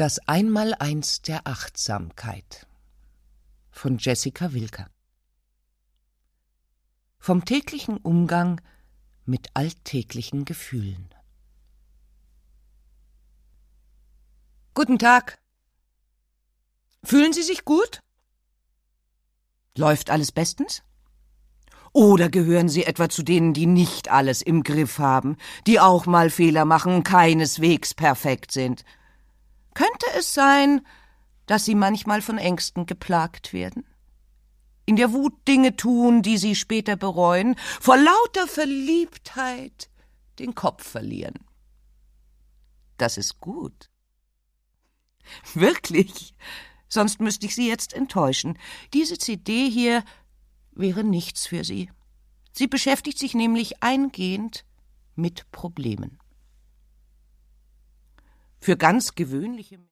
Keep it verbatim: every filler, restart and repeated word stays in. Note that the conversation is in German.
Das Einmaleins der Achtsamkeit von Jessica Wilker. Vom täglichen Umgang mit alltäglichen Gefühlen. Guten Tag. Fühlen Sie sich gut? Läuft alles bestens? Oder gehören Sie etwa zu denen, die nicht alles im Griff haben, die auch mal Fehler machen und keineswegs perfekt sind? Könnte es sein, dass Sie manchmal von Ängsten geplagt werden? In der Wut Dinge tun, die Sie später bereuen, vor lauter Verliebtheit den Kopf verlieren. Das ist gut. Wirklich, sonst müsste ich Sie jetzt enttäuschen. Diese C D hier wäre nichts für Sie. Sie beschäftigt sich nämlich eingehend mit Problemen. Für ganz gewöhnliche